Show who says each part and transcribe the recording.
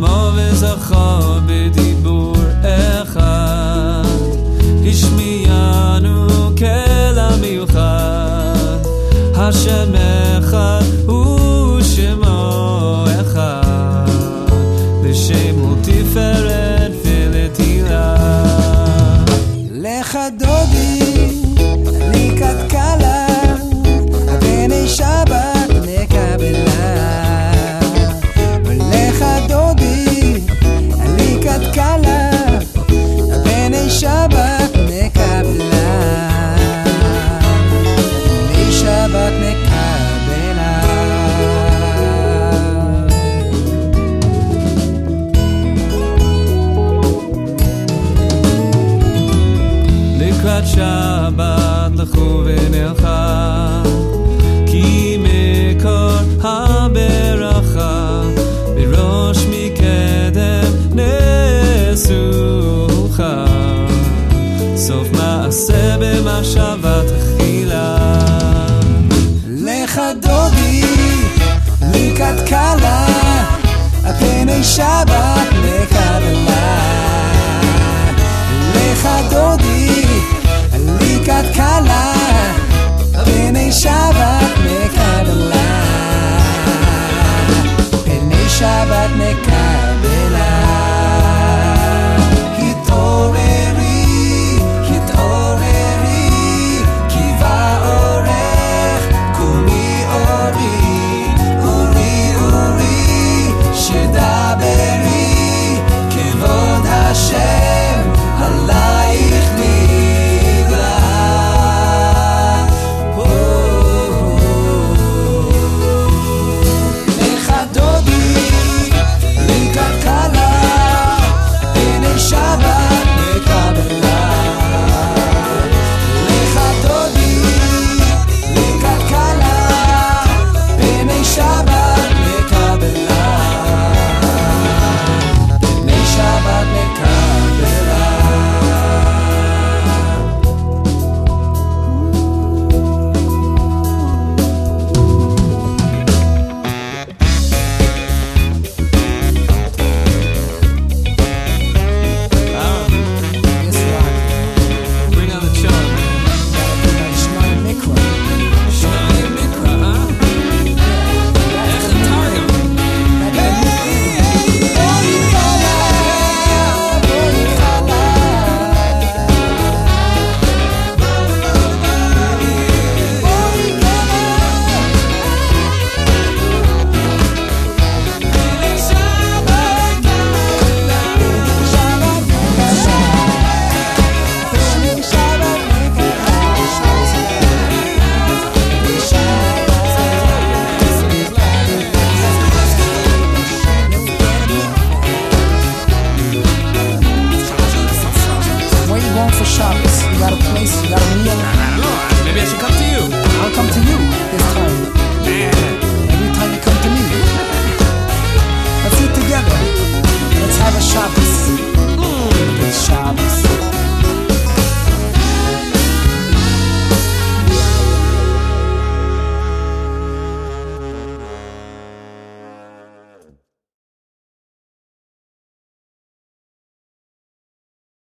Speaker 1: שמו וזכר בדיבור אחד, השמיענו קול מיוחד, השם אחד הוא שמו אחד, לשם ותפארת ולתהילה.
Speaker 2: לך דודי לי כתקלה, בני שבת נקבלה. לך דודי לי כתקלה, בני שבת נקבלה. בני שבת נקבלה.
Speaker 1: לקראת שבת לכו ונלכה, כי מקור הברכה בראש מקדם נסוכה, סוף מעשה במחשבה תחילה.
Speaker 2: לך דודי לי כתקלה, פני שבת נקבלה. לך דודי לי כתקלה, פני שבת נקבלה.